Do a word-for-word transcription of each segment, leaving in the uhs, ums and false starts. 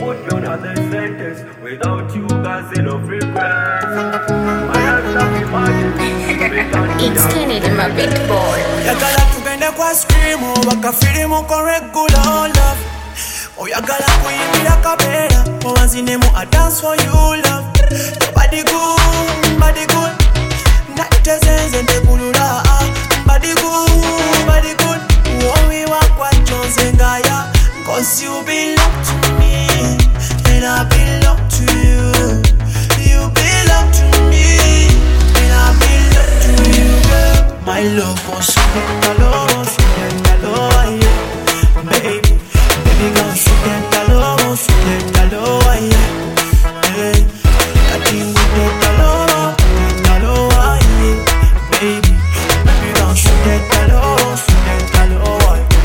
put you on the sentence. Without you, cause it of regrets. My life's not emergency. It's turning in my big boy. Yagala tugende kwa screamo bakafirimu ko regular love. Oyagala kuyimbira kabeera owanzinemu a dance for you love. Body good, body good. Natezenze ntekulula. Body good, body good. Wowe wakwa chonze ngaya. Cause you belong to me and I belong to you. You belong to me and I belong to you, girl. My love won't forget love, forget love, yeah. Baby, baby, gon' forget love, forget love, yeah. Hey, I think we get love, forget love, yeah. Baby, baby, gon' forget love, forget love, yeah.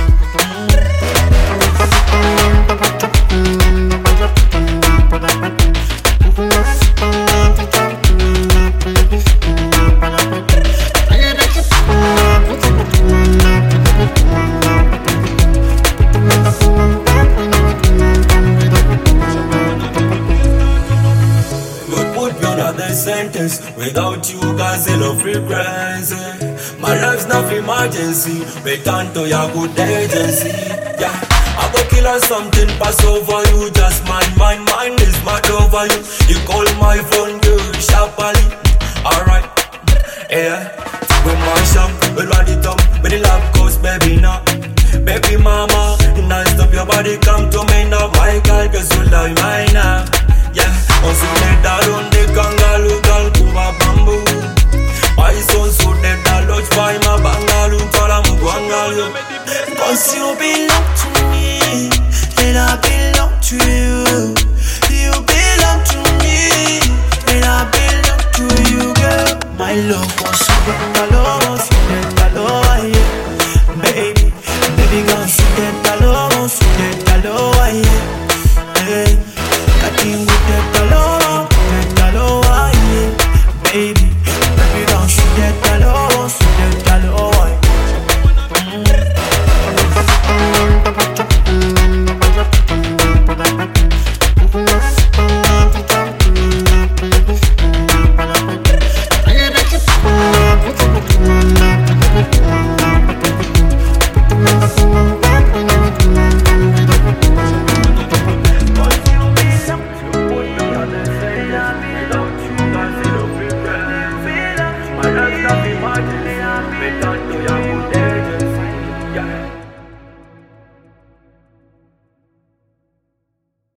Sentence without you, cause I love regrets. My life's not emergency. Return to your good agency. Yeah, I go kill or something, pass over you. Just mind, mind, mind is mad over you. You call my phone, girl, sharply. Alright, yeah. We mash up, we run it up, with the love goes, baby, now. Baby mama, nice up your body, come to me now. My girl, cause you love mine now. Yeah, also let that on the kangaroo girl kuba bamboo. My son so dead that lodge by my bangaloo. Tell I'm bangaloo. Cause you belong to me and I belong to you. You belong to me and I belong to you, girl. My love wants to get the love, forget the love, yeah. Baby, baby, gon' forget the love, forget the love, yeah. Hey, I think we get the love, forget the love, yeah. Baby, baby, gon' forget the love.